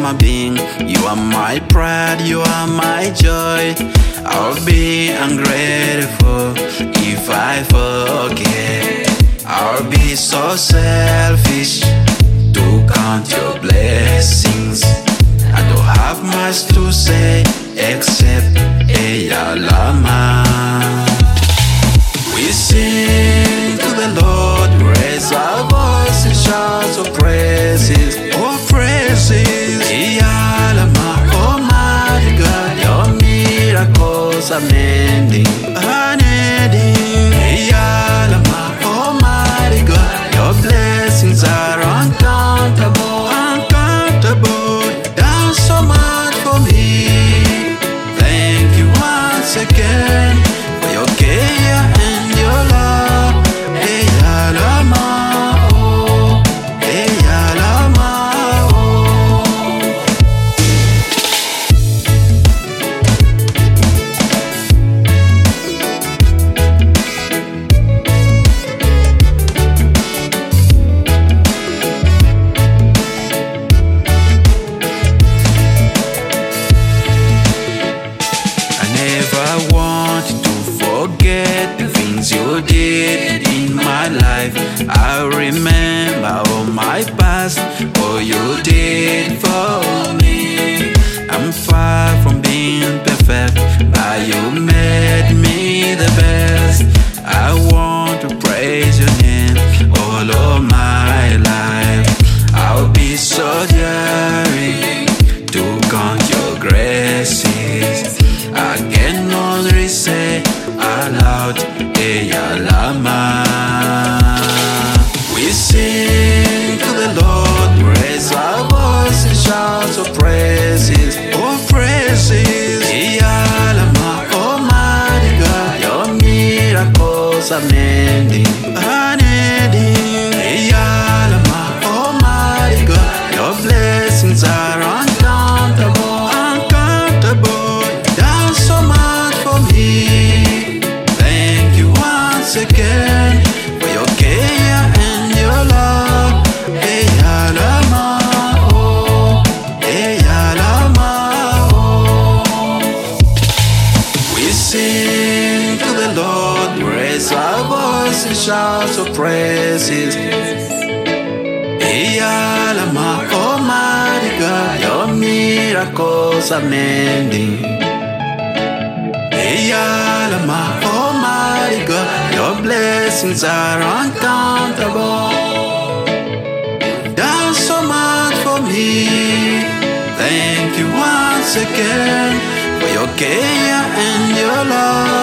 my being. You are my pride, you are my joy. I'll be ungrateful if I forget. I'll be so selfish to count your blessings. I don't have much to say except Eyalama. We sing to the Lord, raise our voice and shout of praises, oh praises. Eyalama, Almighty God, your miracles are mending, unending. Eyalama, Almighty God, your blessings are uncountable, uncountable. Done so much for me. Thank you once again for your care and your love. Eyalama, oh, Eyalama, oh. I never want to forget the things you did in my life. I remember all my past, all you did for me. I'm far from being perfect, but you made me the best. I want to praise your name all of my life. I'll be so daring to count your graces. I can only say aloud, Eyalama. We sing to the Lord, raise our voice and shout of praises, oh praises. Eyalama, Almighty God, your miracles are mending, unending. Eyalama, Almighty God, your blessings are uncountable, uncountable. Done so much for me. Thank you once again for your care and your love. Eyalama, oh, Eyalama, oh. We sing to the Lord, raise our voice and shout of praises. Eyalama, Almighty God, your miracles are mending. Eyalama, Almighty God, your blessings are uncountable. Done so much for me. Thank you once again for your care and your love.